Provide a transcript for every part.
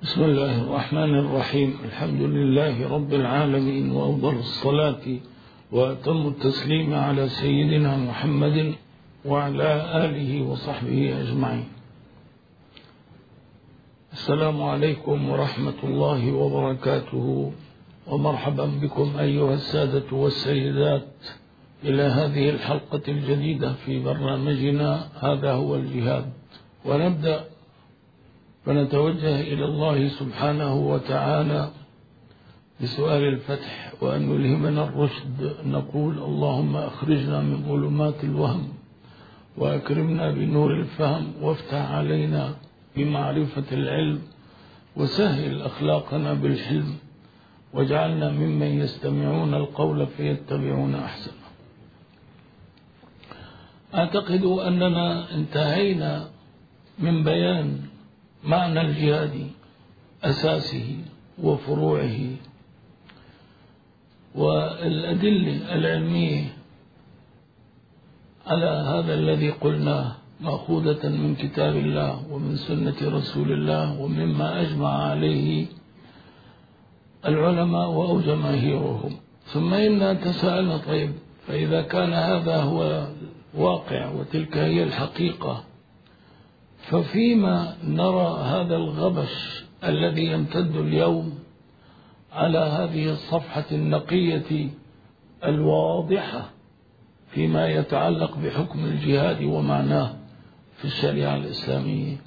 بسم الله الرحمن الرحيم. الحمد لله رب العالمين، وأفضل الصلاة وأتم التسليم على سيدنا محمد وعلى آله وصحبه أجمعين. السلام عليكم ورحمة الله وبركاته، ومرحبا بكم أيها السادة والسيدات إلى هذه الحلقة الجديدة في برنامجنا هذا هو الجهاد. ونبدأ فنتوجه إلى الله سبحانه وتعالى بسؤال الفتح وأن يلهمنا الرشد. نقول: اللهم أخرجنا من ظلمات الوهم وأكرمنا بنور الفهم، وافتح علينا بمعرفة العلم، وسهل أخلاقنا بالحلم، واجعلنا ممن يستمعون القول فيتبعون أحسنه. أعتقد أننا انتهينا من بيان معنى الجهاد، أساسه وفروعه والأدلة العلمية على هذا الذي قلناه، مأخوذة من كتاب الله ومن سنة رسول الله ومما أجمع عليه العلماء أو جماهيرهم. ثم إنا تساءلنا: طيب، فإذا كان هذا هو الواقع وتلك هي الحقيقة، ففيما نرى هذا الغبش الذي يمتد اليوم على هذه الصفحة النقية الواضحة فيما يتعلق بحكم الجهاد ومعناه في الشريعة الإسلامية؟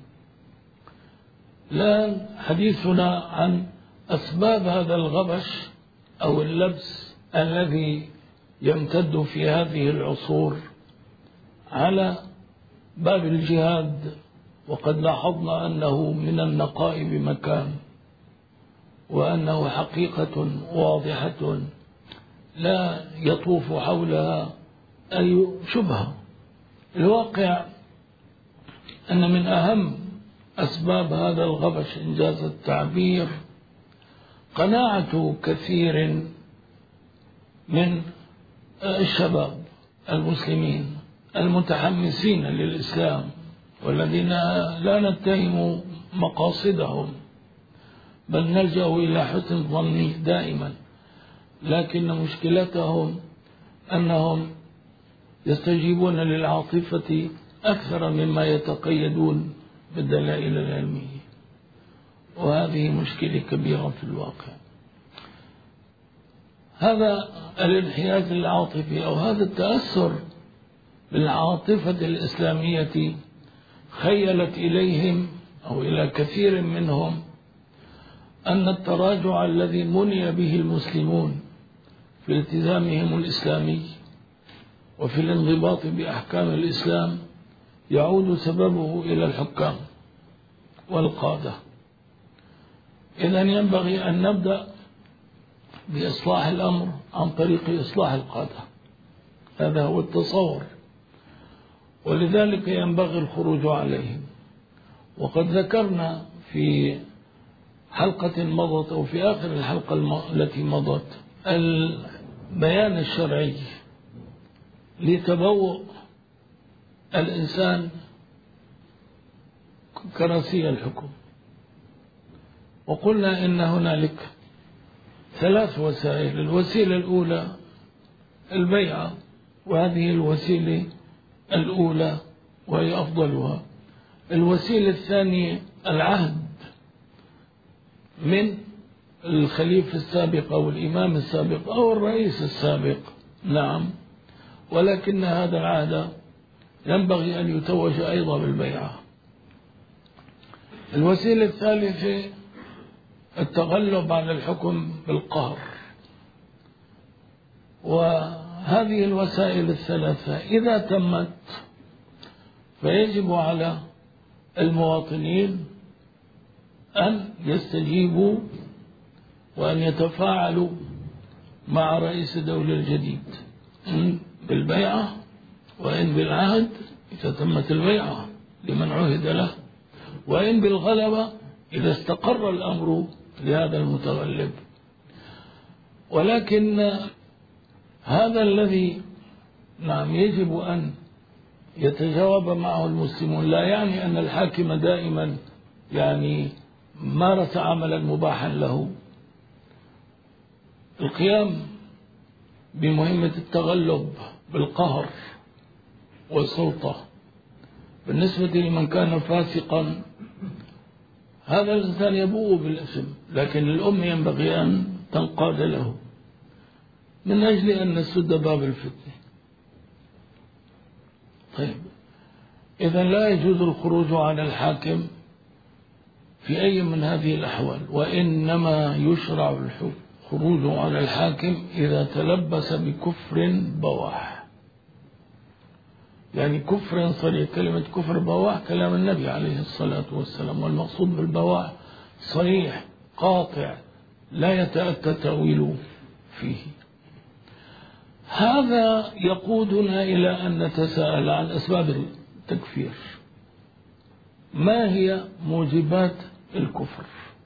الآن حديثنا عن أسباب هذا الغبش أو اللبس الذي يمتد في هذه العصور على باب الجهاد، وقد لاحظنا أنه من النقاء بمكان، وأنه حقيقة واضحة لا يطوف حولها أي شبهة. الواقع أن من أهم أسباب هذا الغبش، إنجاز التعبير، قناعة كثير من الشباب المسلمين المتحمسين للإسلام، والذين لا نتهم مقاصدهم بل نلجأ إلى حسن الظن دائما، لكن مشكلتهم أنهم يستجيبون للعاطفة أكثر مما يتقيدون بالدلائل العلمية، وهذه مشكلة كبيرة في الواقع. هذا الانحياز العاطفي أو هذا التأثر بالعاطفة الإسلامية خيلت إليهم أو إلى كثير منهم أن التراجع الذي مني به المسلمون في التزامهم الإسلامي وفي الانضباط بأحكام الإسلام يعود سببه إلى الحكام والقادة. إذن ينبغي أن نبدأ بإصلاح الأمر عن طريق إصلاح القادة، هذا هو التصور، ولذلك ينبغي الخروج عليهم. وقد ذكرنا في حلقة مضت أو في آخر الحلقة التي مضت البيان الشرعي لتبوء الإنسان كرسي الحكم، وقلنا إن هنالك ثلاث وسائل. الوسيلة الأولى البيعة، وهذه الوسيلة الأولى وهي أفضلها. الوسيلة الثانية العهد من الخليفة السابق أو الإمام السابق أو الرئيس السابق، نعم، ولكن هذا العهد ينبغي أن يتوج أيضا بالبيعة. الوسيلة الثالثة التغلب على الحكم بالقهر. وهذه الوسائل الثلاثة إذا تمت فيجب على المواطنين أن يستجيبوا وأن يتفاعلوا مع رئيس الدولة الجديد، إن بالبيعة وإن بالعهد إذا تمت البيعة لمن عهد له، وإن بالغلبة إذا استقر الأمر لهذا المتغلب. ولكن هذا الذي يجب أن يتجاوب معه المسلمون لا يعني أن الحاكم دائما مارس عملا مباحا له، القيام بمهمة التغلب بالقهر والسلطة بالنسبة لمن كان فاسقا، هذا الإنسان يبوء بالإثم، لكن الأم ينبغي أن تنقاد له من أجل أن نسد باب الفتنة. طيب، إذن لا يجوز الخروج على الحاكم في أي من هذه الأحوال، وإنما يشرع الخروج على الحاكم إذا تلبس بكفر بواح، يعني كفر صريح. كلمة كفر بواح كلام النبي عليه الصلاة والسلام، والمقصود بالبواح صريح قاطع لا يتأتى تأويل فيه. هذا يقودنا إلى أن نتساءل عن أسباب التكفير. ما هي موجبات الكفر؟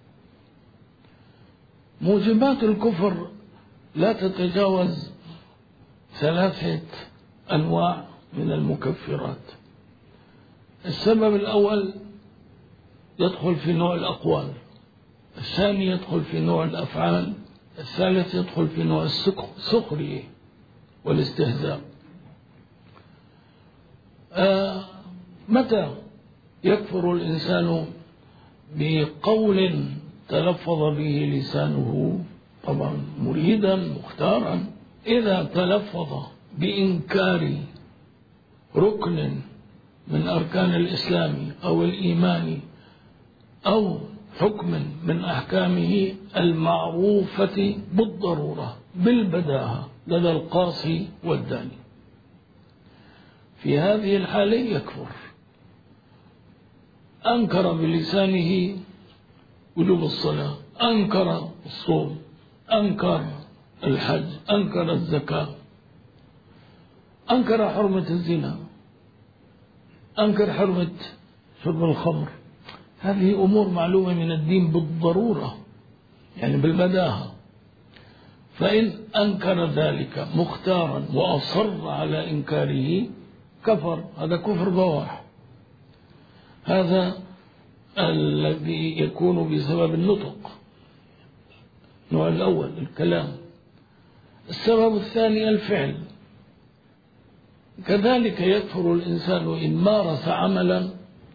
موجبات الكفر لا تتجاوز 3 أنواع من المكفرات. السبب الأول يدخل في نوع الأقوال، الثاني يدخل في نوع الأفعال، الثالث يدخل في نوع السخرية والاستهزاء. متى يكفر الإنسان بقول تلفظ به لسانه، طبعا مريدا مختارا؟ إذا تلفظ بإنكار ركن من أركان الإسلام أو الإيمان أو حكم من أحكامه المعروفة بالضرورة بالبداهة لدى القاصي والداني، في هذه الحالة يكفر. أنكر بلسانه وجوب الصلاة، أنكر الصوم، أنكر الحج، أنكر الزكاة، أنكر حرمة الزنا، أنكر حرمة شرب الخمر. هذه أمور معلومة من الدين بالضرورة، يعني بالبداهة. فإن أنكر ذلك مختارا وأصر على إنكاره كفر، هذا كفر بواح. هذا الذي يكون بسبب النطق، النوع الأول الكلام. السبب الثاني الفعل، كذلك يكفر الإنسان إن مارس عملا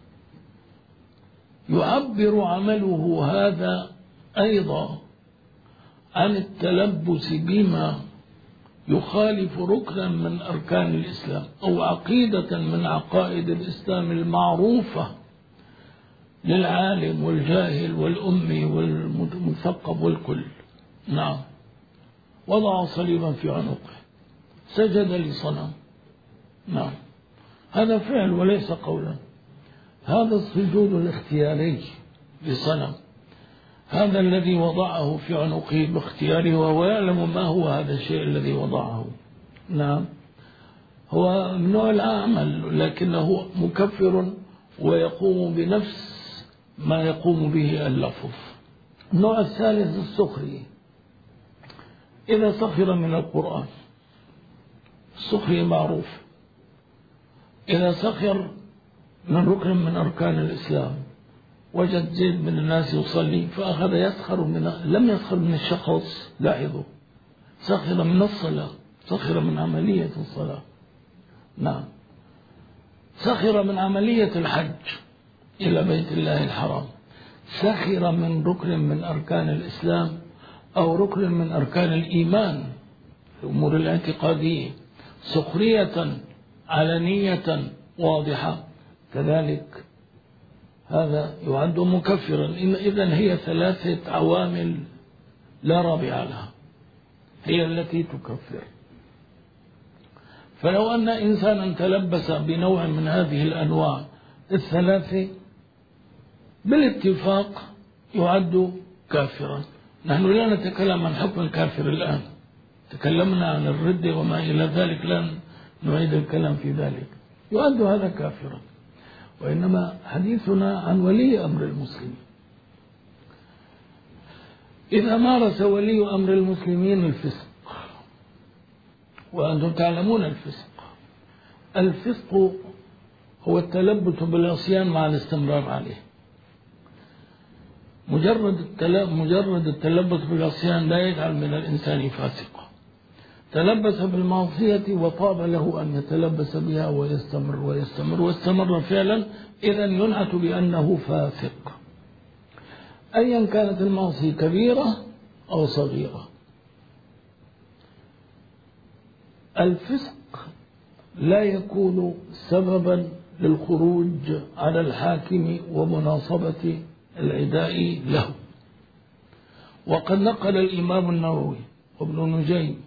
يعبر عمله هذا أيضا عن التلبس بما يخالف ركنا من أركان الإسلام أو عقيدة من عقائد الإسلام المعروفة للعالم والجاهل والأمي والمثقف والكل. نعم، وضع صليبا في عنقه، سجد لصنم، نعم، هذا فعل وليس قولا. هذا السجود الاختياري لصنم، هذا الذي وضعه في عنقه باختياره وهو يعلم ما هو هذا الشيء الذي وضعه. نعم، هو من نوع العمل لكنه مكفر ويقوم بنفس ما يقوم به اللفظ. النوع الثالث السخرية، إذا سخر من القرآن، السخرية معروف. إذا سخر من ركن من أركان الإسلام، وجد زيد من الناس يصلي فأخذ يسخر لم يسخر من الشخص، لاحظوا، سخر من الصلاة، سخر من عملية الصلاة. نعم، سخر من عملية الحج إلى بيت الله الحرام، سخر من ركن من أركان الإسلام أو ركن من أركان الإيمان، الأمور الاعتقادية، سخرية علنية واضحة، كذلك هذا يعد مكفرا. إذن هي 3 عوامل لا رابع لها هي التي تكفر. فلو أن إنسانا تلبس بنوع من هذه الأنواع 3 بالاتفاق يعد كافرا. نحن لا نتكلم عن حكم الكافر الآن، تكلمنا عن الردة وما إلى ذلك، لن نعيد الكلام في ذلك. يعد هذا كافرا، وإنما حديثنا عن ولي أمر المسلمين. إذا مارس ولي أمر المسلمين الفسق، وأنتم تعلمون الفسق هو التلبس بالعصيان مع الاستمرار عليه. مجرد التلبس بالعصيان لا يجعل من الإنسان فاسقا. تلبس بالمعصية وطاب له أن يتلبس بها واستمر فعلا، إذا ينعت بأنه فاسق، أيا كانت المعصية كبيرة أو صغيرة. الفسق لا يكون سببا للخروج على الحاكم ومناصبة العداء له. وقد نقل الإمام النووي وابن نجيم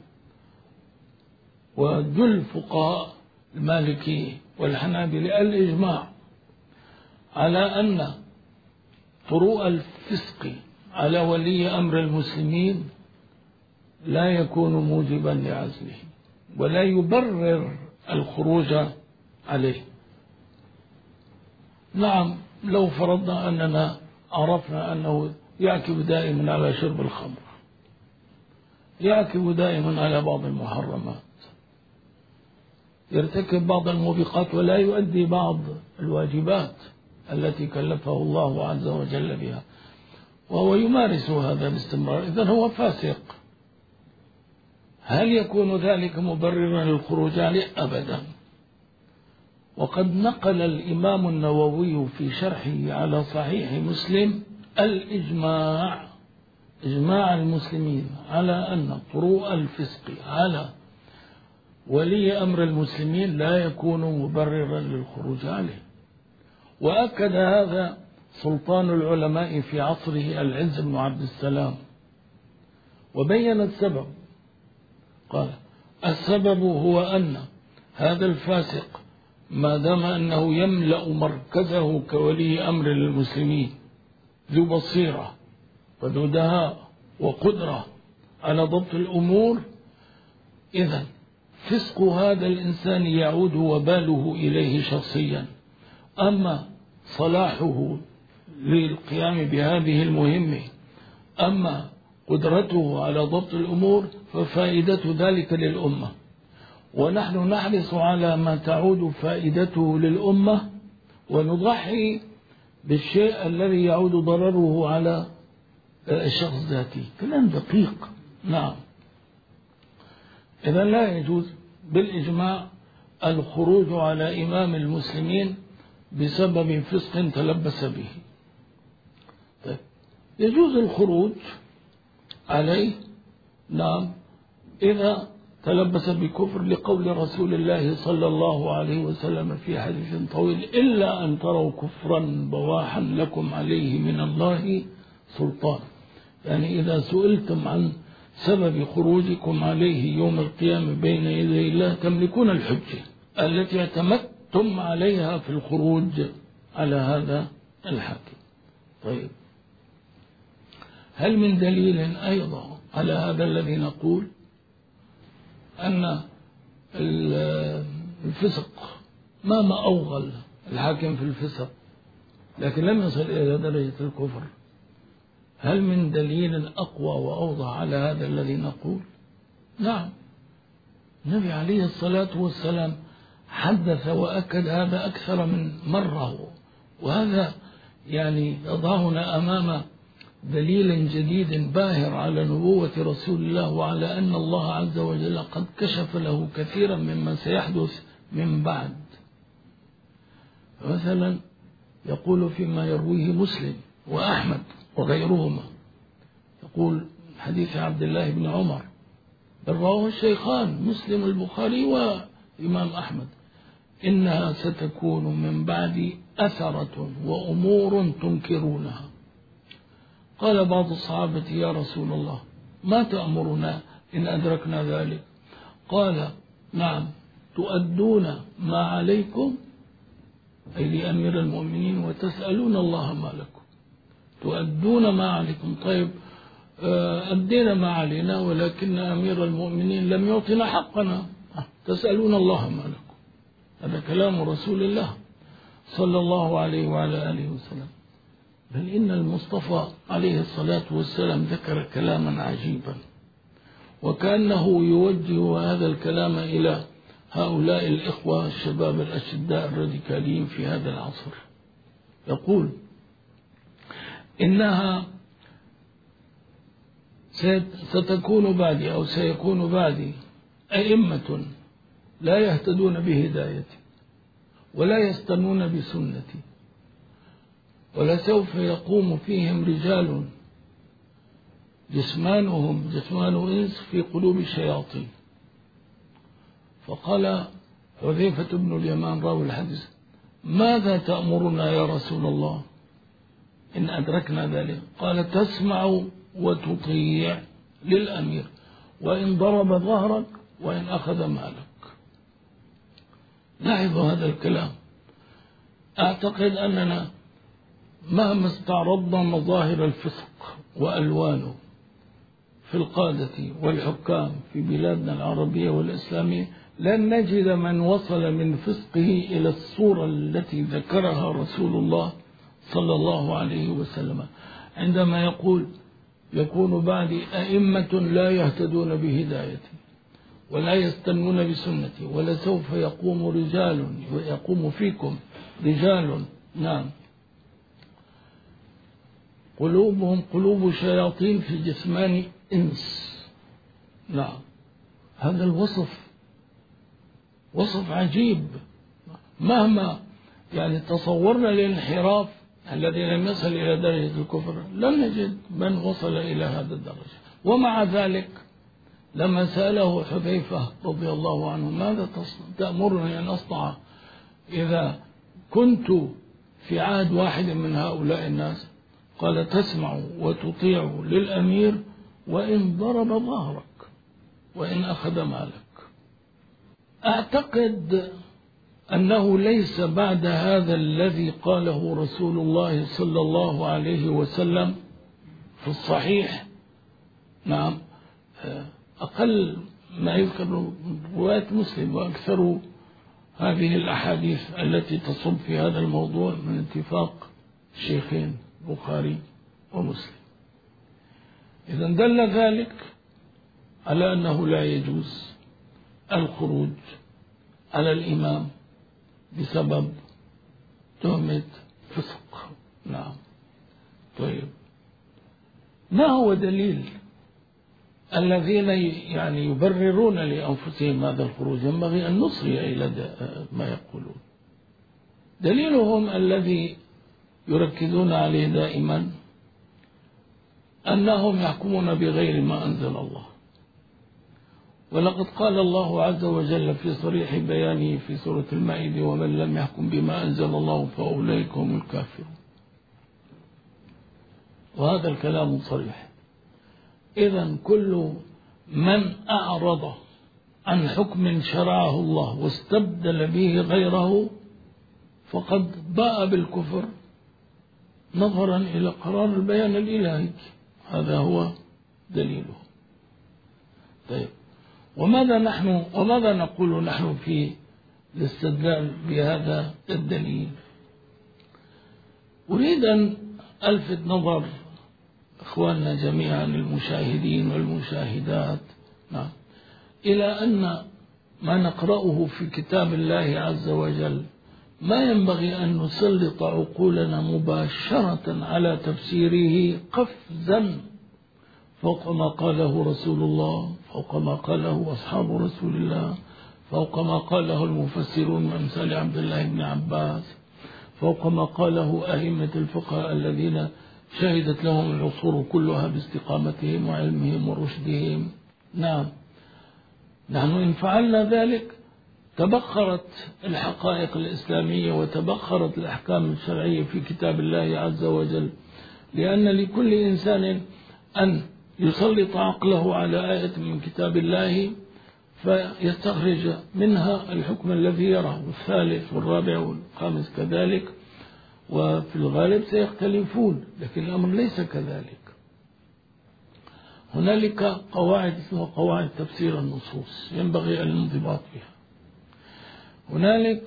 وجل فقهاء المالكي والحنابلة الإجماع على أن طروء الفسق على ولي أمر المسلمين لا يكون موجبا لعزله ولا يبرر الخروج عليه. نعم، لو فرضنا أننا عرفنا أنه يعكف دائما على شرب الخمر، يعكف دائما على بعض المحرمات، يرتكب بعض الموبقات ولا يؤدي بعض الواجبات التي كلفه الله عز وجل بها، وهو يمارس هذا باستمرار، إذن هو فاسق. هل يكون ذلك مبررا للخروج عليه؟ أبدا. وقد نقل الإمام النووي في شرحه على صحيح مسلم الإجماع، إجماع المسلمين على أن طروء الفسق على ولي أمر المسلمين لا يكون مبررا للخروج عليه. وأكد هذا سلطان العلماء في عصره العز بن عبد السلام، وبين السبب. قال: السبب هو أن هذا الفاسق ما دام أنه يملأ مركزه كولي أمر للمسلمين ذو بصيرة وذو دهاء وقدرة على ضبط الأمور، إذن فسق هذا الإنسان يعود وباله إليه شخصيا. أما صلاحه للقيام بهذه المهمة، أما قدرته على ضبط الأمور، ففائدة ذلك للأمة، ونحن نحرص على ما تعود فائدته للأمة، ونضحي بالشيء الذي يعود ضرره على الشخص ذاته. كلام دقيق. نعم. إذا لا يجوز بالإجماع الخروج على إمام المسلمين بسبب فسق تلبس به. طيب، يجوز الخروج عليه، نعم، إذا تلبس بكفر، لقول رسول الله صلى الله عليه وسلم في حديث طويل: إلا أن تروا كفرا بواحا لكم عليه من الله سلطان. يعني إذا سئلتم عن سبب خروجكم عليه يوم القيامة بين يدي الله تملكون الحجة التي اعتمدتم عليها في الخروج على هذا الحاكم. طيب، هل من دليل أيضا على هذا الذي نقول أن الفسق ما أوغل الحاكم في الفسق لكن لم يصل إلى درجة الكفر؟ هل من دليل أقوى وأوضح على هذا الذي نقول؟ نعم، النبي عليه الصلاة والسلام حدث وأكد هذا أكثر من مرة، وهذا يعني يضعنا أمام دليل جديد باهر على نبوة رسول الله، وعلى أن الله عز وجل قد كشف له كثيرا مما سيحدث من بعد. مثلا يقول فيما يرويه مسلم وأحمد وغيرهما، يقول حديث عبد الله بن عمر بل رواه الشيخان مسلم البخاري وإمام أحمد: إنها ستكون من بعد أثرة وأمور تنكرونها. قال بعض الصحابة: يا رسول الله، ما تأمرنا إن أدركنا ذلك؟ قال: نعم، تؤدون ما عليكم، أي لأمير المؤمنين، وتسألون الله ما لكم. تؤدون ما عليكم. طيب، أدينا ما علينا ولكن أمير المؤمنين لم يعطنا حقنا، تسألون الله ما لكم. هذا كلام رسول الله صلى الله عليه وعلى آله وسلم. بل إن المصطفى عليه الصلاة والسلام ذكر كلاما عجيبا، وكأنه يوجه هذا الكلام إلى هؤلاء الإخوة الشباب الأشداء الراديكاليين في هذا العصر. يقول: إنها ستكون بعدي أو سيكون بعدي أئمة لا يهتدون بهدايتي ولا يستنون بسنتي، ولسوف يقوم فيهم رجال جسمانهم جسمان إنس في قلوب الشياطين. فقال حذيفة بن اليمان راوي الحديث: ماذا تأمرنا يا رسول الله إن أدركنا ذلك؟ قال: تسمع وتطيع للأمير وإن ضرب ظهرك وإن أخذ مالك. لاحظوا هذا الكلام. أعتقد أننا مهما استعرضنا مظاهر الفسق وألوانه في القادة والحكام في بلادنا العربية والإسلامية لن نجد من وصل من فسقه إلى الصورة التي ذكرها رسول الله صلى الله عليه وسلم عندما يقول: يكون بعدي أئمة لا يهتدون بهدايتي ولا يستنون بسنتي ولسوف يقوم فيكم رجال قلوبهم قلوب شياطين في جسمان إنس. هذا الوصف وصف عجيب. مهما تصورنا الانحراف الذي لم يصل إلى درجة الكفر لن نجد من وصل إلى هذا الدرجة. ومع ذلك لما سأله حذيفة رضي الله عنه: ماذا تأمرني أن أصنع إذا كنت في عهد واحد من هؤلاء الناس؟ قال: تسمع وتطيع للأمير وإن ضرب ظهرك وإن أخذ مالك. أعتقد أنه ليس بعد هذا الذي قاله رسول الله صلى الله عليه وسلم في الصحيح أقل ما يذكر رواية مسلم، وأكثر هذه الأحاديث التي تصب في هذا الموضوع من اتفاق الشيخين البخاري ومسلم. إذن دل ذلك على أنه لا يجوز الخروج على الإمام بسبب تهمة فسق. طيب، ما هو دليل الذين يبررون لأنفسهم هذا الخروج؟ ينبغي أن نصغي إلى ما يقولون. دليلهم الذي يركزون عليه دائما أنهم يحكمون بغير ما أنزل الله، ولقد قال الله عز وجل في صريح بيانه في سورة المائدة: ومن لم يحكم بما أنزل الله فأولئك هم الكافرون. وهذا الكلام صريح. إذن كل من أعرض عن حكم شرعه الله واستبدل به غيره فقد باء بالكفر نظرا إلى قرار البيان الإلهي. هذا هو دليله. طيب، وماذا نقول نحن في الاستدلال بهذا الدليل؟ أريد أن ألفت نظر إخواننا جميعا المشاهدين والمشاهدات إلى أن ما نقرأه في كتاب الله عز وجل ما ينبغي أن نسلط عقولنا مباشرة على تفسيره قفزا فوق ما قاله رسول الله، فوق ما قاله أصحاب رسول الله، فوق ما قاله المفسرون من أمثال عبد الله بن عباس، فوق ما قاله أئمة الفقه الذين شهدت لهم العصور كلها باستقامتهم وعلمهم ورشدهم. نحن إن فعلنا ذلك تبخرت الحقائق الإسلامية وتبخرت الأحكام الشرعية في كتاب الله عز وجل، لأن لكل إنسان أن يسلط عقله على آية من كتاب الله فيستخرج منها الحكم الذي يراه، والثالث والرابع والخامس كذلك، وفي الغالب سيختلفون، لكن الأمر ليس كذلك. هنالك قواعد اسمها قواعد تفسير النصوص ينبغي الانضباط بها. هنالك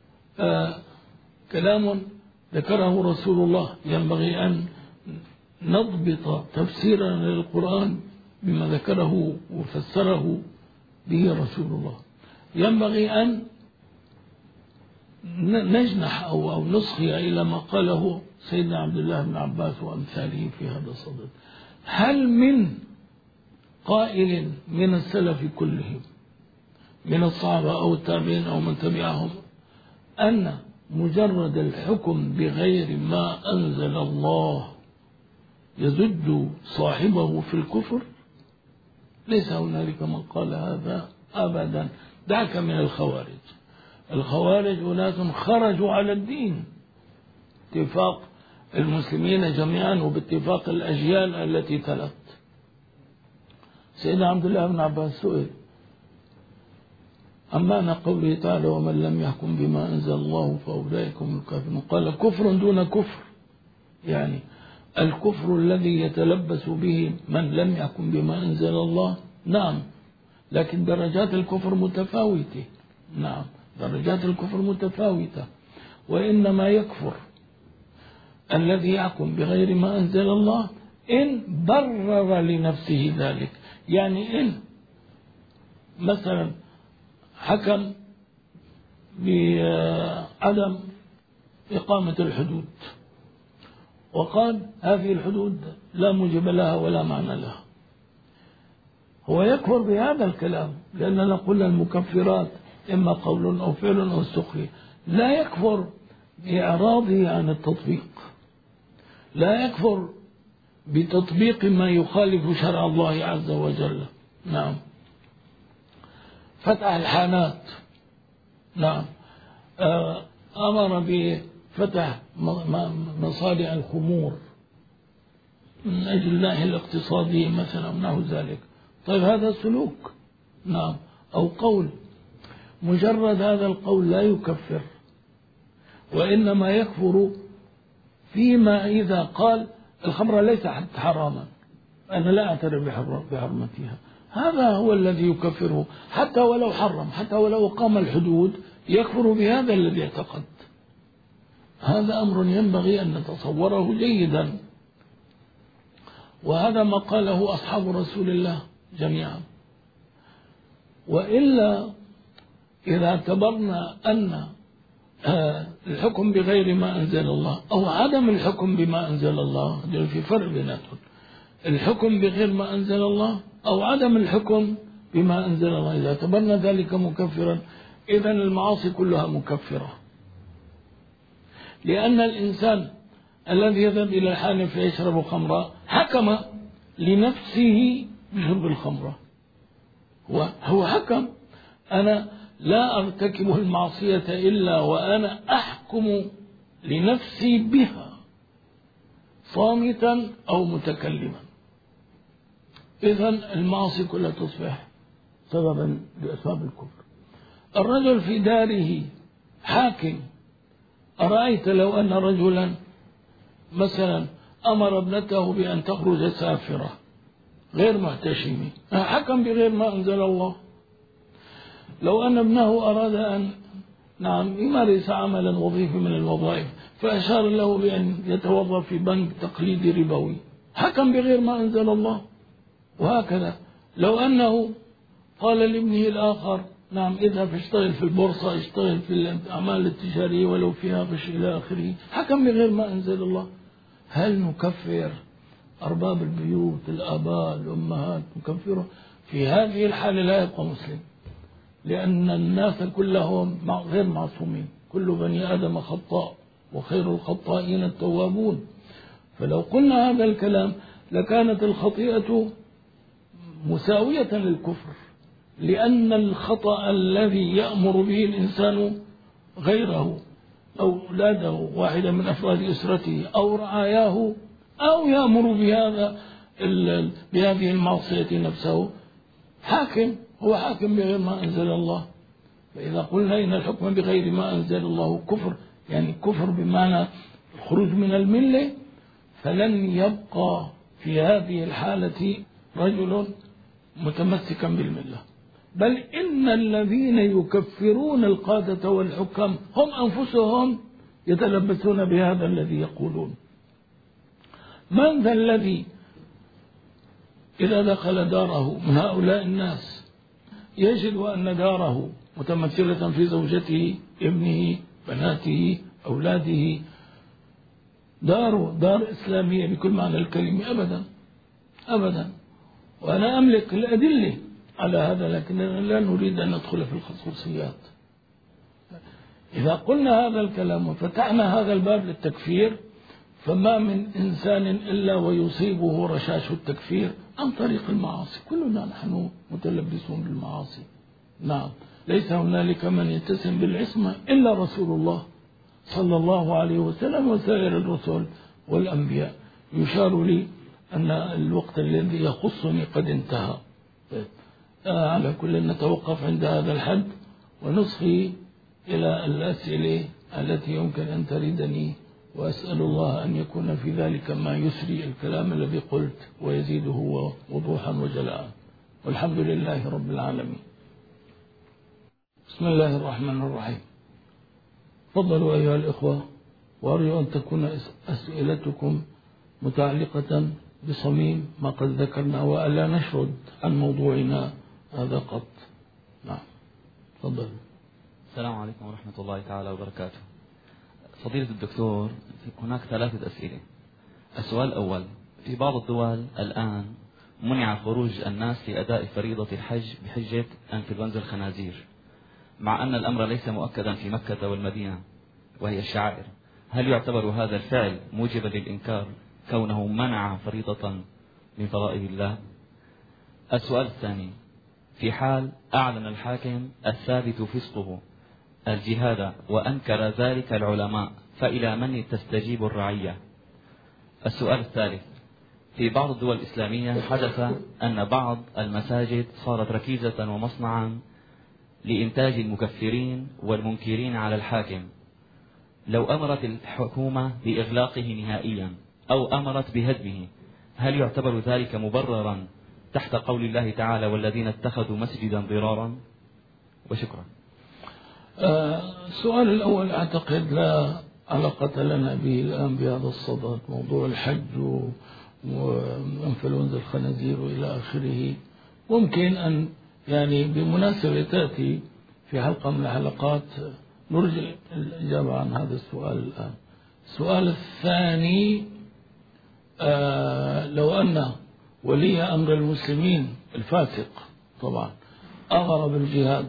كلام ذكره رسول الله ينبغي أن نضبط تفسيرنا للقرآن بما ذكره وفسره به رسول الله. ينبغي أن نجنح أو نصغي إلى ما قاله سيدنا عبد الله بن عباس وأمثاله في هذا الصدد. هل من قائل من السلف كلهم من الصحابة أو التابعين أو من تبعهم أن مجرد الحكم بغير ما أنزل الله يزج صاحبه في الكفر؟ ليس هنالك من قال هذا أبدا. دعك من الخوارج. الخوارج أناس خرجوا على الدين اتفاق المسلمين جميعا وباتفاق الأجيال التي تلت. سيدنا عبد الله بن عباس سئل أما قوله تعالى ومن لم يحكم بما أنزل الله فأولئك هم الكافرون، قال كفر دون كفر، يعني الكفر الذي يتلبس به من لم يحكم بما أنزل الله نعم، لكن درجات الكفر متفاوتة. نعم درجات الكفر متفاوتة، وإنما يكفر الذي يحكم بغير ما أنزل الله إن برر لنفسه ذلك. يعني إن مثلا حكم بعدم إقامة الحدود وقال هذه الحدود لا موجب لها ولا معنى لها، هو يكفر بهذا الكلام، لأننا قلنا المكفرات إما قول أو فعل أو سخرية. لا يكفر بإعراضه عن التطبيق، لا يكفر بتطبيق ما يخالف شرع الله عز وجل. نعم فتح الحانات، نعم أمر بفتح مصانع الخمور من أجل الناحية الاقتصادية مثلا ونحو ذلك. طيب هذا سلوك، نعم، أو قول. مجرد هذا القول لا يكفر، وإنما يكفر فيما إذا قال الخمر ليس حراما، أنا لا أعترف بحرمتها، هذا هو الذي يكفره، حتى ولو حرم، حتى ولو قام الحدود يكفر بهذا الذي اعتقد. هذا أمر ينبغي أن نتصوره جيدا، وهذا ما قاله أصحاب رسول الله جميعا. وإلا إذا اعتبرنا أن الحكم بغير ما أنزل الله أو عدم الحكم بما أنزل الله، في فرق بيناتهم، الحكم بغير ما أنزل الله أو عدم الحكم بما أنزل الله، إذا اعتبرنا ذلك مكفرا إذن المعاصي كلها مكفرة، لأن الإنسان الذي يذهب إلى الحانة فيشرب خمرا حكم لنفسه بشرب الخمرة، هو حكم أنا لا أرتكب المعصية إلا وأنا أحكم لنفسي بها صامتا أو متكلما. إذن المعصية كلها تصبح سببا لأسباب الكفر. الرجل في داره حاكم. أرأيت لو أن رجلا مثلا أمر ابنته بأن تخرج سافرة غير محتشمة، حكم بغير ما أنزل الله. لو أن ابنه أراد أن يمارس عملا وظيفي من الوظائف فأشار له بأن يتوظف في بنك تقليدي ربوي، حكم بغير ما أنزل الله. وهكذا لو أنه قال لابنه الآخر اذهب اشتغل في البورصة، اشتغل في الأعمال التجارية ولو فيها غش إلى آخره، حكم بغير ما أنزل الله. هل نكفر أرباب البيوت، الآباء، الأمهات؟ نكفره؟ في هذه الحالة لا يبقى مسلم، لأن الناس كلهم غير معصومين، كل بني آدم خطاء وخير الخطائين التوابون. فلو قلنا هذا الكلام لكانت الخطيئة مساوية للكفر، لأن الخطأ الذي يأمر به الإنسان غيره أو أولاده، واحدا من أفراد أسرته أو رعاياه، أو يأمر بهذه المعصية نفسه، حاكم، هو حاكم بغير ما أنزل الله. فإذا قلنا إن الحكم بغير ما أنزل الله كفر، يعني كفر بمعنى الخروج من الملة، فلن يبقى في هذه الحالة رجل متمسكا بالملة، بل إن الذين يكفرون القادة والحكام هم أنفسهم يتلبسون بهذا الذي يقولون. من ذا الذي إذا دخل داره من هؤلاء الناس يجد أن داره متمثلة في زوجته، ابنه، بناته، أولاده، دار إسلامية بكل معنى الكلمة، أبدا أبدا. وأنا أملك الأدلة على هذا، لكننا لا نريد أن ندخل في الخصوصيات. إذا قلنا هذا الكلام وفتحنا هذا الباب للتكفير، فما من إنسان إلا ويصيبه رشاش التكفير عن طريق المعاصي. كلنا نحن متلبسون بالمعاصي، نعم. ليس هنالك من يتسم بالعصمة إلا رسول الله صلى الله عليه وسلم وسائر الرسل والأنبياء. يشار لي أن الوقت الذي يخصني قد انتهى. على كل نتوقف عند هذا الحد ونصغي إلى الأسئلة التي يمكن أن تريدني، وأسأل الله أن يكون في ذلك ما يسري الكلام الذي قلت ويزيده وضوحا وجلاء، والحمد لله رب العالمين. بسم الله الرحمن الرحيم. تفضلوا أيها الإخوة، وأرجو أن تكون أسئلتكم متعلقة بصميم ما قد ذكرنا، وألا نشرد عن موضوعنا هذا قط. نعم، تفضل. السلام عليكم ورحمة الله تعالى وبركاته. فضيلة الدكتور، هناك 3 أسئلة. السؤال الأول: في بعض الدول الآن منع خروج الناس لأداء فريضة الحج بحجة أنفلونزا الخنازير، مع أن الأمر ليس مؤكدا في مكة والمدينة وهي الشعائر. هل يعتبر هذا الفعل موجبا للإنكار كونه منع فريضة من فرائض الله؟ السؤال الثاني: في حال أعلن الحاكم الثابت فسقه الجهاد وأنكر ذلك العلماء، فإلى من تستجيب الرعية؟ السؤال الثالث: في بعض الدول الإسلامية حدث أن بعض المساجد صارت ركيزة ومصنعا لإنتاج المكفرين والمنكرين على الحاكم. لو أمرت الحكومة بإغلاقه نهائيا أو أمرت بهدمه، هل يعتبر ذلك مبررا تحت قول الله تعالى: والذين اتخذوا مسجدا ضرارا؟ وشكرا. السؤال الأول أعتقد لا علاقة لنا به الآن بهذا الصدد، موضوع الحج وانفلونزا الخنازير وإلى آخره. ممكن أن يعني بمناسبة تأتي في حلقة من الحلقات نرجع الإجابة عن هذا السؤال الآن. السؤال الثاني: لو أن ولي أمر المسلمين الفاسق طبعا أمر بالجهاد،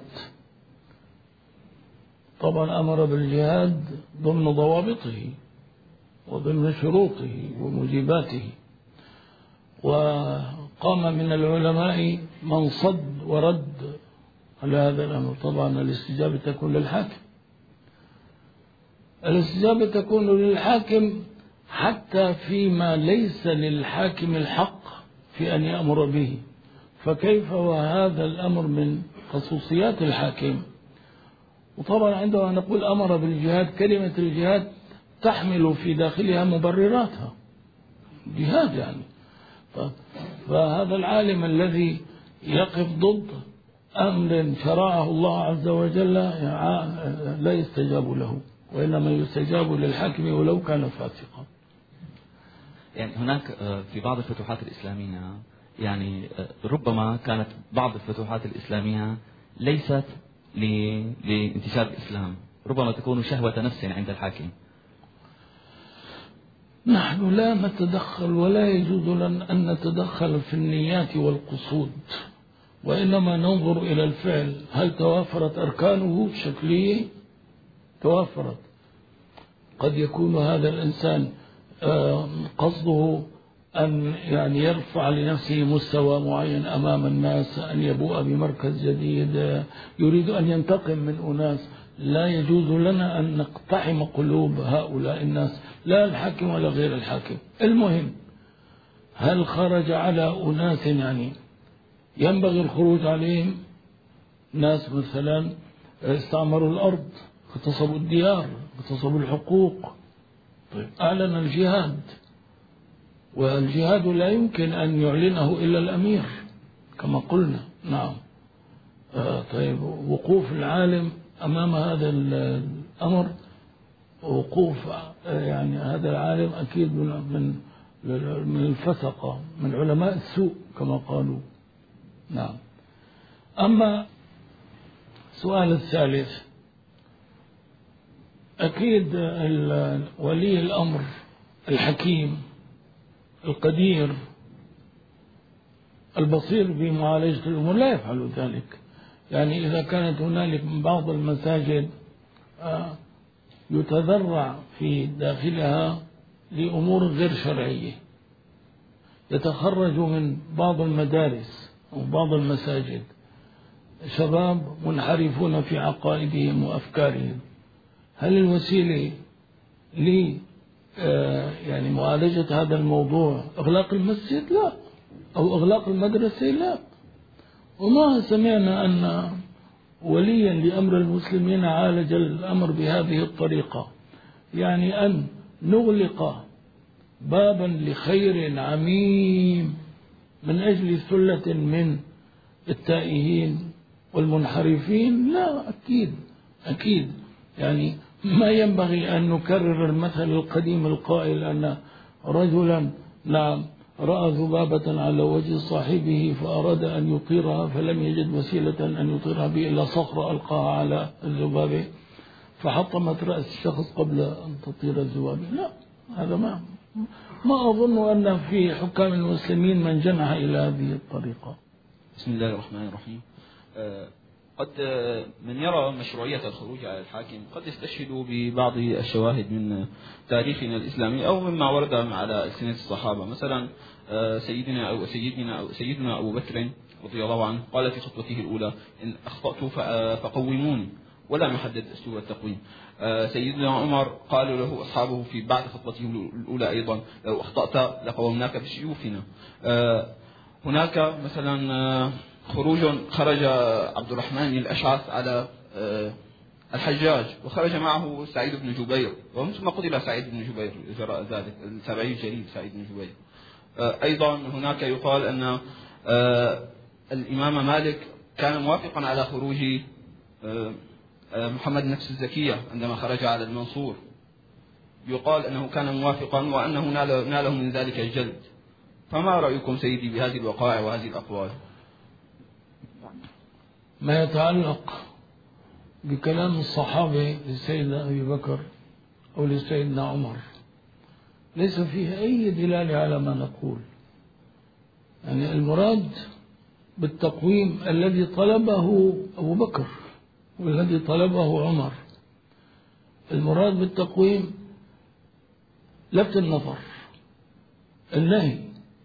طبعا أمر بالجهاد ضمن ضوابطه وضمن شروطه وموجباته، وقام من العلماء من صد ورد على هذا الأمر، طبعا الاستجابة تكون للحاكم. الاستجابة تكون للحاكم حتى فيما ليس للحاكم الحق في أن يأمر به، فكيف وهذا الأمر من خصوصيات الحاكم. وطبعا عندما نقول أمر بالجهاد، كلمة الجهاد تحمل في داخلها مبرراتها، جهاد يعني. فهذا العالم الذي يقف ضد أمر شرعه الله عز وجل لا يستجاب له، وإنما يستجاب للحاكم ولو كان فاسقا. يعني هناك في بعض الفتوحات الإسلامية، يعني ربما كانت بعض الفتوحات الإسلامية ليست لانتشار الإسلام، ربما تكون شهوة نفس عند الحاكم. نحن لا نتدخل ولا يجوز لنا أن نتدخل في النيات والقصود، وإنما ننظر إلى الفعل. هل توافرت أركانه الشكلية؟ توافرت. قد يكون هذا الإنسان قصده أن يعني يرفع لنفسه مستوى معين أمام الناس، أن يبوء بمركز جديد، يريد أن ينتقم من أناس. لا يجوز لنا أن نقتحم قلوب هؤلاء الناس، لا الحاكم ولا غير الحاكم. المهم، هل خرج على أناس يعني ينبغي الخروج عليهم؟ ناس مثلا استعمروا الأرض، اغتصبوا الديار، اغتصبوا الحقوق. طيب، أعلن الجهاد، والجهاد لا يمكن أن يعلنه إلا الأمير كما قلنا. نعم. طيب، وقوف العالم أمام هذا الأمر، وقوف يعني هذا العالم أكيد من الفسقة، من علماء السوء كما قالوا. نعم. أما السؤال الثالث، أكيد ولي الأمر الحكيم القدير البصير بمعالجة الأمور لا يفعل ذلك. يعني إذا كانت هنالك بعض المساجد يتذرع في داخلها لأمور غير شرعية، يتخرج من بعض المدارس أو بعض المساجد شباب منحرفون في عقائدهم وأفكارهم، هل الوسيلة يعني معالجة هذا الموضوع إغلاق المسجد؟ لا. أو إغلاق المدرسة؟ لا. وما سمعنا أن وليا لأمر المسلمين عالج الأمر بهذه الطريقة، يعني أن نغلق بابا لخير عميم من أجل ثلة من التائهين والمنحرفين. لا، أكيد يعني ما ينبغي أن نكرر المثل القديم القائل أن رجلا رأى ذبابة على وجه صاحبه فأراد أن يطيرها فلم يجد وسيلة أن يطيرها به إلا صخرة ألقاها على الذبابة فحطمت رأس الشخص قبل أن تطير الذبابة. لا، هذا ما أظن أن في حكام المسلمين من جنح إلى هذه الطريقة. بسم الله الرحمن الرحيم. قد من يرى مشروعية الخروج على الحاكم قد يستشهد ببعض الشواهد من تاريخنا الإسلامي أو مما ورد على ألسنة الصحابة. مثلا سيدنا أبو بكر رضي الله عنه قال في خطبته الأولى: إن أخطأت فقوموني، ولم يحدد أسلوب التقويم. سيدنا عمر قال له أصحابه في بعد خطبته الأولى أيضا: لو أخطأت لقومناك بسيوفنا. هناك مثلا خرج عبد الرحمن الأشعث على الحجاج وخرج معه سعيد بن جبير، ثم قتل سعيد بن جبير جراء ذلك، التابعي الجليل سعيد بن جبير. أيضا هناك يقال أن الإمام مالك كان موافقا على خروج محمد نفس الزكية عندما خرج على المنصور، يقال أنه كان موافقا وأنه ناله من ذلك الجلد. فما رأيكم سيدي بهذه الوقائع وهذه الأقوال؟ ما يتعلق بكلام الصحابة لسيدنا أبي بكر أو لسيدنا عمر ليس فيه أي دلالة على ما نقول. يعني المراد بالتقويم الذي طلبه أبو بكر والذي طلبه عمر، المراد بالتقويم لفت النظر، النهي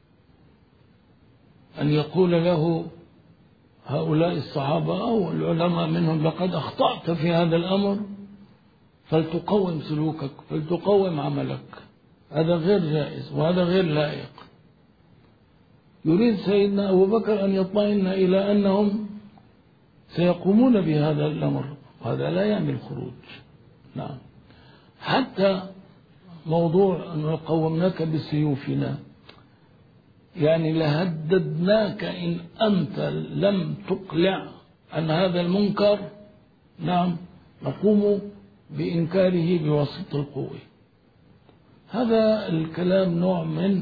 أن يقول له هؤلاء الصحابة أو العلماء منهم: لقد أخطأت في هذا الأمر فلتقوم سلوكك، فلتقوم عملك. هذا غير جائز وهذا غير لائق. يريد سيدنا أبو بكر أن يطمئن إلى أنهم سيقومون بهذا الأمر، وهذا لا يعني الخروج. نعم، حتى موضوع أن قومناك بسيوفنا، يعني لهددناك إن أنت لم تقلع عن هذا المنكر، نعم، نقوم بإنكاره بواسطة القوة. هذا الكلام نوع من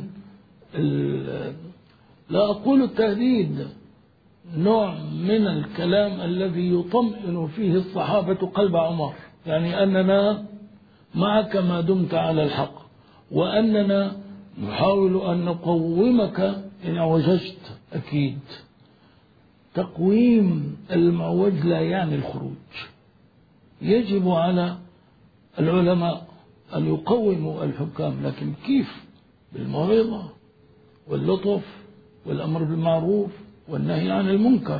لا أقول التهديد، نوع من الكلام الذي يطمئن فيه الصحابة قلب عمر، يعني أننا معك ما دمت على الحق، وأننا نحاول أن نقومك إن اعوججت. أكيد تقويم المعوج لا يعني الخروج. يجب على العلماء أن يقوموا الحكام، لكن كيف؟ بالموعظة واللطف والأمر بالمعروف والنهي عن المنكر.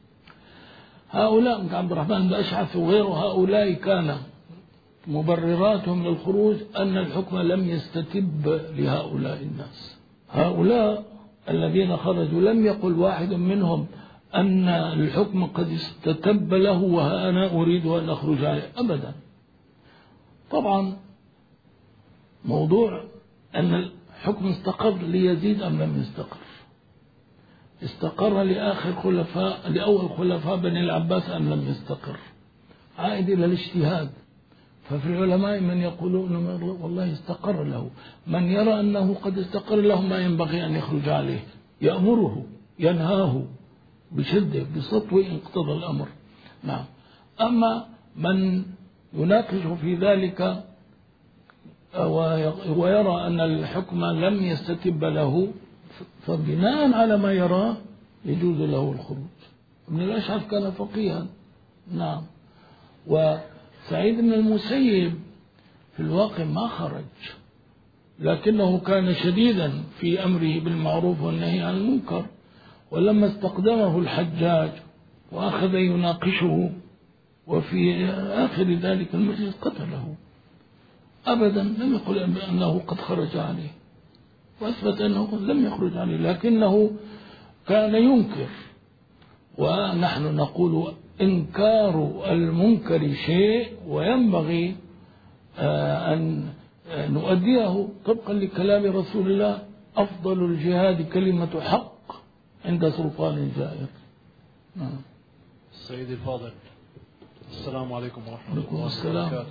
هؤلاء عبد الرحمن بن أشعث وغيره، هؤلاء كان مبرراتهم للخروج أن الحكم لم يستتب لهؤلاء الناس. هؤلاء الذين خرجوا لم يقل واحد منهم أن الحكم قد استتب له وأنا أريد أن أخرج عليه، أبدا. طبعا موضوع أن الحكم استقر ليزيد أم لم يستقر، استقر لأول خلفاء بني العباس أم لم يستقر، عائد إلى الاجتهاد. ففي العلماء من يقولون والله استقر له، من يرى أنه قد استقر له ما ينبغي أن يخرج عليه، يأمره ينهاه بشدة بسطوة إن اقتضى الأمر. نعم. أما من يناقش في ذلك ويرى أن الحكم لم يستتب له، فبناء على ما يراه يجوز له الخروج. ابن الأشعث كان فقيها، نعم. وسعيد بن المسيب في الواقع ما خرج، لكنه كان شديدا في أمره بالمعروف والنهي عن المنكر، ولما استقدمه الحجاج وأخذ يناقشه وفي آخر ذلك المجلس قتله. أبدا لم يقل أنه قد خرج عليه، وأثبت أنه لم يخرج عليه، لكنه كان ينكر. ونحن نقول إنكار المنكر شيء، وينبغي أن نؤديه طبقا لكلام رسول الله: أفضل الجهاد كلمة حق عند سلطان جائر. السيد الفاضل، السلام عليكم ورحمة الله وبركاته.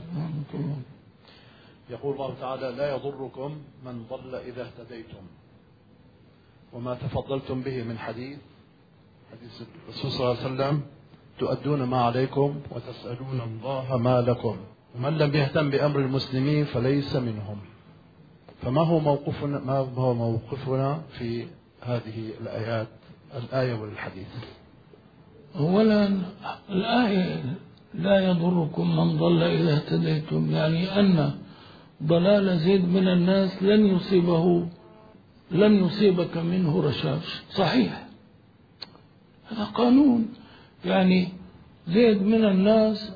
يقول الله تعالى: لا يضركم من ضل إذا اهتديتم. وما تفضلتم به من حديث الرسول صلى الله عليه وسلم: تؤدون ما عليكم وتسألون الله ما لكم، ومن لم يهتم بأمر المسلمين فليس منهم. فما هو موقفنا في هذه الآية والحديث؟ أولا، الآية لا يضركم من ضل إذا اهتديتم، يعني أن ضلال زيد من الناس لن يصيبك منه رشاش. صحيح، هذا قانون. يعني زيد من الناس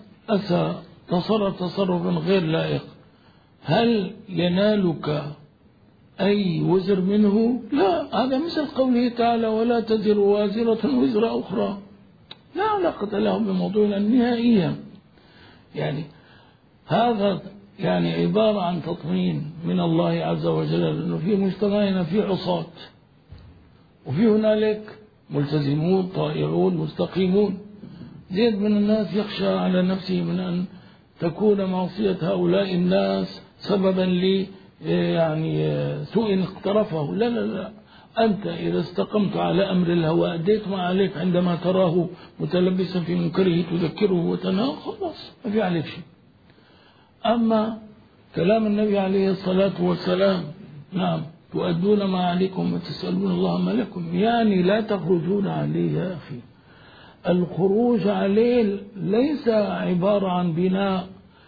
تصرفا غير لائق، هل ينالك أي وزر منه؟ لا. هذا مثل قوله تعالى: ولا تزر وازرة وزر أخرى. لا علاقة له بموضوعنا نهائيا. يعني هذا يعني عبارة عن تطمين من الله عز وجل، لأنه في مجتمعنا في عصاة، وفي هنالك ملتزمون طائعون مستقيمون. زيد من الناس يخشى على نفسه من أن تكون معصية هؤلاء الناس سببا يعني سوء اقترفه. لا لا لا، أنت إذا استقمت على أمر الهوى أديت ما عليك، عندما تراه متلبسا في منكره تذكره وتنهاه، خلاص ما في عليك شيء. أما كلام النبي عليه الصلاة والسلام: نعم تؤدون ما عليكم وتسألون الله ما لكم، يعني لا تخرجون عليه يا أخي. الخروج عليه ليس عبارة عن بناء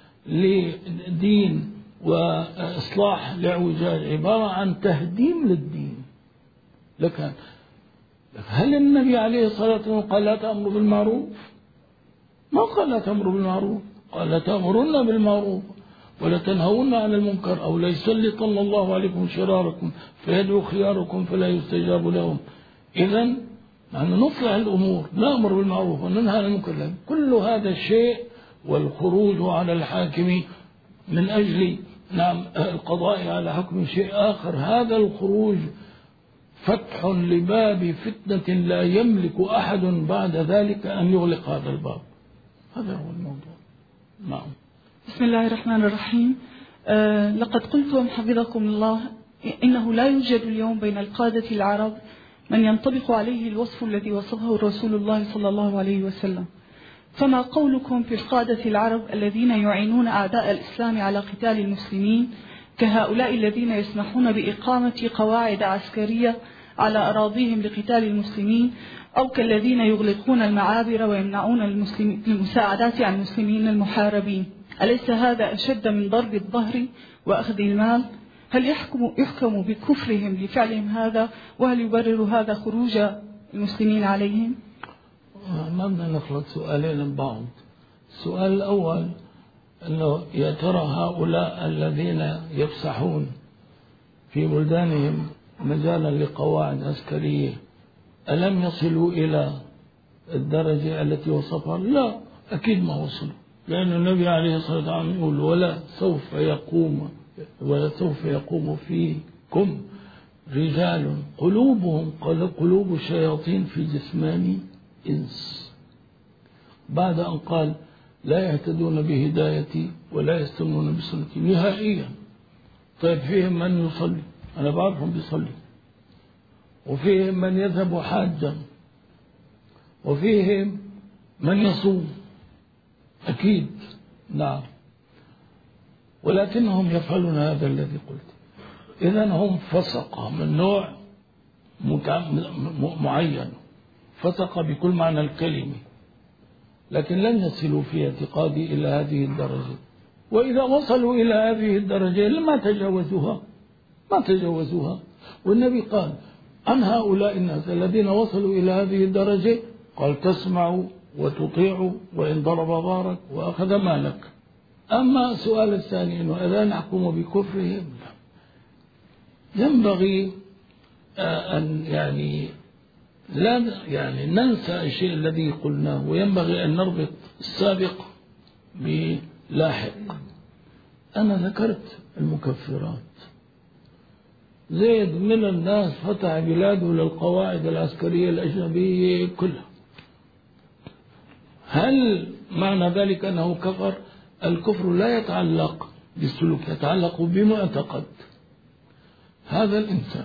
لدين وإصلاح لعوجاج، عبارة عن تهديم للدين. لكن هل النبي عليه الصلاة والسلام قال لا تأمروا بالمعروف؟ ما قال لا تأمروا بالمعروف، قال لا تأمرون بالمعروف ولا تنهون عن المنكر، أو لا يسلطن الله عليكم شراركم فيدعو خياركم فلا يستجاب لهم. إذن نحن نصلح الأمور، نأمر بالمعروف وننهى عن المنكر. كل هذا الشيء، والخروج على الحاكم من أجل القضاء على حكم شيء آخر، هذا الخروج فتح لباب فتنة لا يملك أحد بعد ذلك أن يغلق هذا الباب. هذا هو الموضوع. نعم. بسم الله الرحمن الرحيم. لقد قلتم حفظكم الله إنه لا يوجد اليوم بين القادة العرب من ينطبق عليه الوصف الذي وصفه رسول الله صلى الله عليه وسلم، فما قولكم في القادة العرب الذين يعينون أعداء الإسلام على قتال المسلمين، كهؤلاء الذين يسمحون بإقامة قواعد عسكرية على أراضيهم لقتال المسلمين، أو كالذين يغلقون المعابر ويمنعون المساعدات عن المسلمين المحاربين؟ أليس هذا أشد من ضرب الظهر وأخذ المال؟ هل يحكم بكفرهم لفعلهم هذا؟ وهل يبرر هذا خروج المسلمين عليهم؟ ما بدنا نخلط سؤالين ببعض. السؤال الأول أنه يا ترى هؤلاء الذين يفسحون في بلدانهم مجالا لقواعد عسكرية ألم يصلوا إلى الدرجة التي وصفها؟ لا، أكيد ما وصلوا، لأن النبي عليه الصلاة والسلام يقول: ولا سوف يقوم فيكم رجال قلوبهم قلوب الشياطين في جسمان إنس، بعد أن قال: لا يهتدون بهدايتي ولا يستنون بسنتي نهائيا. طيب فيهم من يصلي، أنا بعرفهم بيصلي، وفيهم من يذهب حاجا، وفيهم من يصوم، أكيد. نعم. ولكنهم يفعلون هذا الذي قلت. إذن هم فسقة من نوع معين، فسقة بكل معنى الكلمة، لكن لن يصلوا في اعتقادي إلى هذه الدرجة. وإذا وصلوا إلى هذه الدرجة ما تجاوزوها. والنبي قال عن هؤلاء الناس الذين وصلوا إلى هذه الدرجة، قال تسمعوا وتطيعوا وإن ضرب بارك وأخذ مالك. أما السؤال الثاني أنه إذا نحكم بكفرهم، ينبغي أن لا ننسى الشيء الذي قلناه، وينبغي أن نربط السابق بلاحق. أنا ذكرت المكفرات. زيد من الناس فتح بلاده للقواعد العسكرية الأجنبية كلها. هل معنى ذلك أنه كفر؟ الكفر لا يتعلق بالسلوك، يتعلق بمعتقد هذا الإنسان.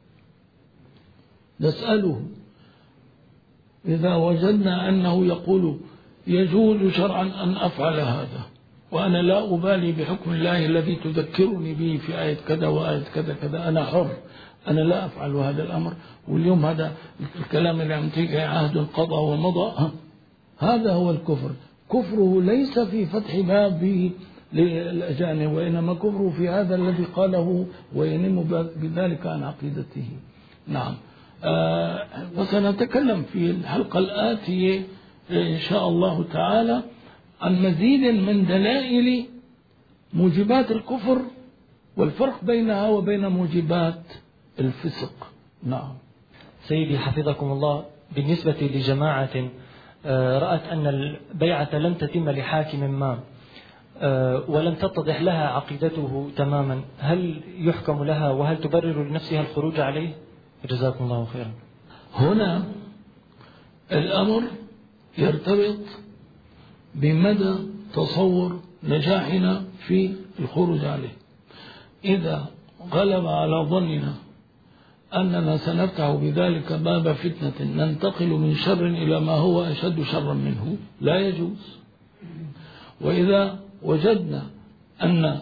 نسأله إذا وجدنا أنه يقول يجوز شرعا أن أفعل هذا وأنا لا أبالي بحكم الله الذي تذكرني به في آية كذا وآية كذا كذا، أنا حر، أنا لا أفعل هذا الأمر، واليوم هذا الكلام اللي عم تيجي عهد قضى ومضى، هذا هو الكفر. كفره ليس في فتح باب للأجانب، وإنما كفره في هذا الذي قاله وينم بذلك عن عقيدته. نعم. وسنتكلم في الحلقة الآتية إن شاء الله تعالى عن مزيد من دلائل موجبات الكفر والفرق بينها وبين موجبات الفسق. نعم. سيدي حفظكم الله، بالنسبة لجماعة رأت أن البيعة لم تتم لحاكم ما ولم تتضح لها عقيدته تماما، هل يحكم لها وهل تبرر لنفسها الخروج عليه؟ جزاكم الله خيرا. هنا الأمر يرتبط بمدى تصور نجاحنا في الخروج عليه. إذا غلب على ظننا أننا سنفتح بذلك باب فتنة ننتقل من شر إلى ما هو أشد شرا منه، لا يجوز. وإذا وجدنا أن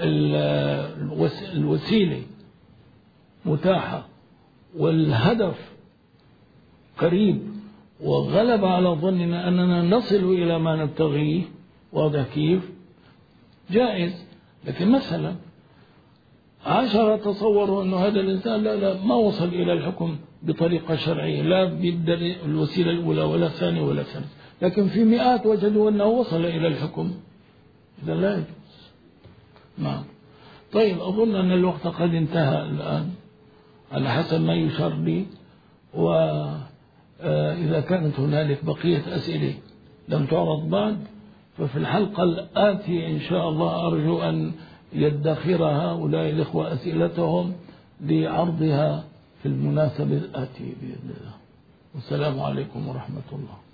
الوسيلة متاحة والهدف قريب وغلب على ظننا أننا نصل إلى ما نبتغيه، واضح كيف؟ جائز. لكن مثلا 10 تصوروا أنه هذا الإنسان لا ما وصل إلى الحكم بطريقة شرعية، لا بالوسيلة الأولى ولا الثانية ولا الثالثة، لكن في مئات وجدوا أنه وصل إلى الحكم، إذا لا يجوز. نعم. طيب، أظن أن الوقت قد انتهى الآن على حسب ما يشار لي، وإذا كانت هنالك بقية أسئلة لم تعرض بعد ففي الحلقة الآتية إن شاء الله أرجو أن يدخر هؤلاء الإخوة أسئلتهم لعرضها في المناسبة الآتية بإذن الله. والسلام عليكم ورحمة الله.